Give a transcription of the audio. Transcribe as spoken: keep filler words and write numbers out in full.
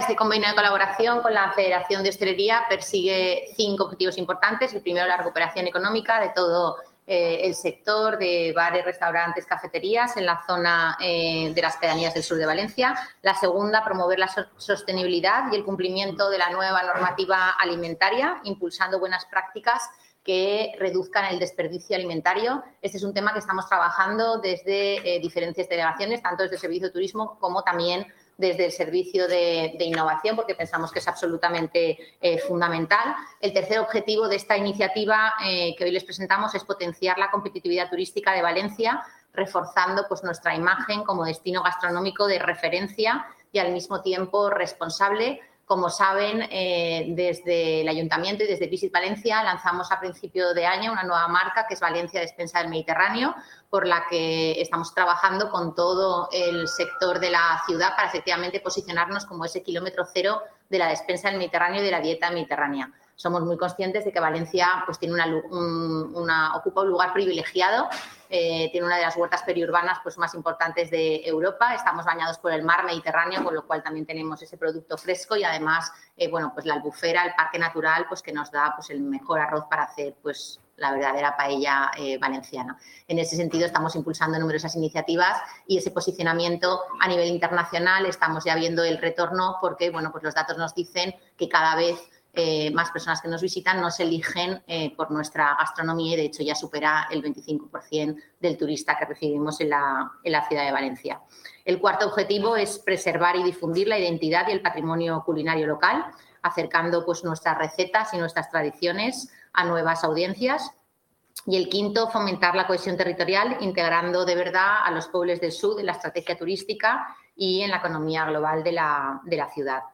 Este convenio de colaboración con la Federación de Hostelería persigue cinco objetivos importantes. El primero, la recuperación económica de todo eh, el sector de bares, restaurantes, cafeterías en la zona eh, de las pedanías del sur de Valencia. La segunda, promover la so- sostenibilidad y el cumplimiento de la nueva normativa alimentaria, impulsando buenas prácticas que reduzcan el desperdicio alimentario. Este es un tema que estamos trabajando desde eh, diferentes delegaciones, tanto desde el Servicio de Turismo como también desde el Servicio de, de Innovación, porque pensamos que es absolutamente eh, fundamental. El tercer objetivo de esta iniciativa eh, que hoy les presentamos es potenciar la competitividad turística de Valencia, reforzando pues, nuestra imagen como destino gastronómico de referencia y al mismo tiempo responsable. Como saben, eh, desde el Ayuntamiento y desde Visit Valencia lanzamos a principio de año una nueva marca que es Valencia Despensa del Mediterráneo, por la que estamos trabajando con todo el sector de la ciudad para efectivamente posicionarnos como ese kilómetro cero de la despensa del Mediterráneo y de la dieta mediterránea. Somos muy conscientes de que Valencia pues, tiene una, un, una, ocupa un lugar privilegiado, eh, tiene una de las huertas periurbanas pues, más importantes de Europa, estamos bañados por el mar Mediterráneo, con lo cual también tenemos ese producto fresco y además eh, bueno, pues, la Albufera, el parque natural, pues, que nos da pues, el mejor arroz para hacer pues, la verdadera paella eh, valenciana. En ese sentido, estamos impulsando numerosas iniciativas y ese posicionamiento a nivel internacional estamos ya viendo el retorno porque bueno, pues, los datos nos dicen que cada vez Eh, más personas que nos visitan nos eligen eh, por nuestra gastronomía y de hecho ya supera el veinticinco por ciento del turista que recibimos en la, en la ciudad de Valencia. El cuarto objetivo es preservar y difundir la identidad y el patrimonio culinario local, acercando pues, nuestras recetas y nuestras tradiciones a nuevas audiencias. Y el quinto, fomentar la cohesión territorial, integrando de verdad a los pueblos del sur en la estrategia turística y en la economía global de la, de la ciudad.